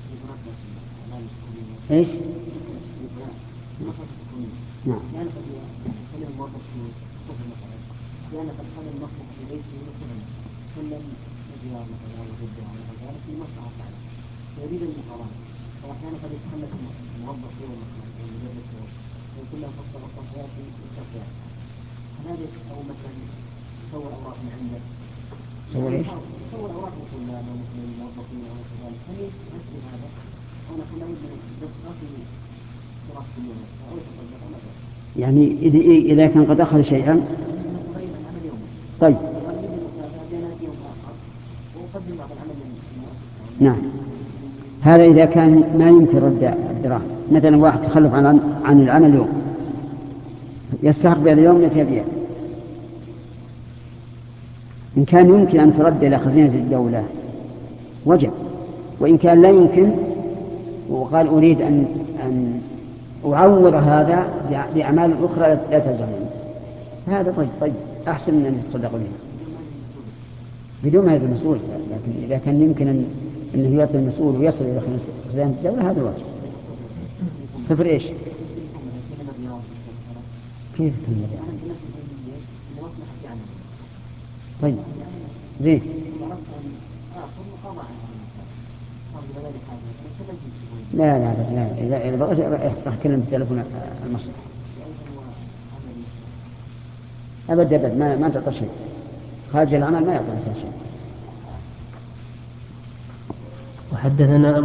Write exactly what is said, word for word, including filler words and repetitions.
إيش؟ نعم. لأن قد كان المصلحة في بيته مثلا كلا مجيار مثلا أو جدة أو نحو ذلك في مصلحة ثانية فيريد المقارنة وأحيانا قد يتخلف الموظف هو مثلا أو المدرس ويقول له فصل غطاء حياتي يستطيع هذا أو مثلا يسوي أوراق من عنده يسوي إيش؟ يسوي أوراق لطلاب أو مثلا الموظفين أو كذلك هل يمثل هذا أو نقول له دقة في دراسة اليوم أو يتصدق أو مثلا يعني إذا كان قد أخذ شيئا. طيب. نعم. هذا إذا كان ما يمكن رد الدراهم، مثلا واحد تخلف عن عن العمل اليوم يستحق بهذا اليوم يأتي بها. إن كان يمكن أن ترد إلى خزينة الدولة وجب، وإن كان لا يمكن وقال أريد أن أن أعوض هذا بأعمال أخرى لا تلزمني، هذا طيب طيب أحسن من أن يتصدق بها بدون ما يدري المسؤول. لكن إذا كان يمكن أن أنه يعطي المسؤول ويصل إلى خزانة الدولة هذا واجب. صفر إيش؟ كيف كم طيب زين. لا لا لا إذا إذا بغيت راح أكلم بالتلفون المصلحة أبد أبد ما ما تعطى شيء خارج العمل ما يعطى شيء. وحدثنا